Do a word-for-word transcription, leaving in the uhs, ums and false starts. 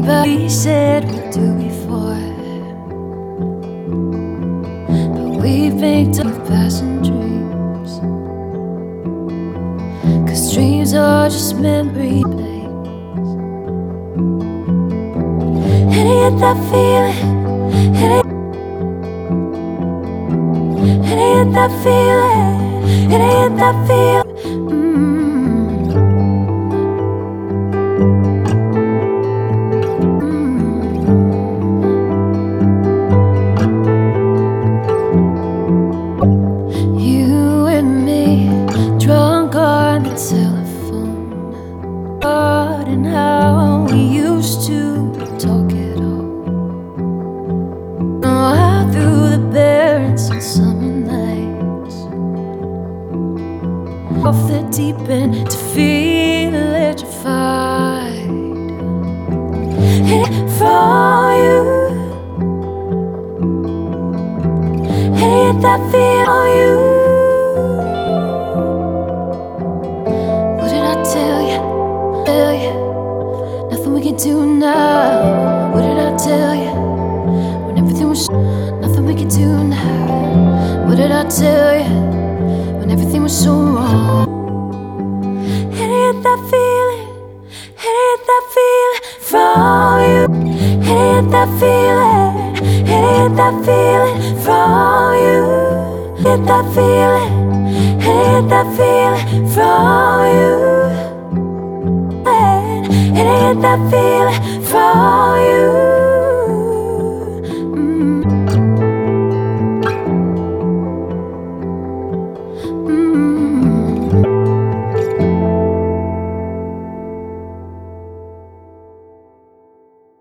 about we said we'd do before, but we've baked up passing dreams, 'cause dreams are just memory plays. And it ain't that feeling, it ain't, it ain't that feeling, it ain't that feeling. Telephone, but and how we used to talk it all. Oh, out through the barren summer nights, off the deep end to feel electrified. And from you, and that feel on you. Nothing we can do now. What did I tell you? When everything was nothing we can do now. What did I tell you? When everything was so wrong. It ain't that feeling, it ain't that feeling from you. It ain't that feeling, it ain't that feeling from you. It ain't that feeling, it ain't that feeling from you.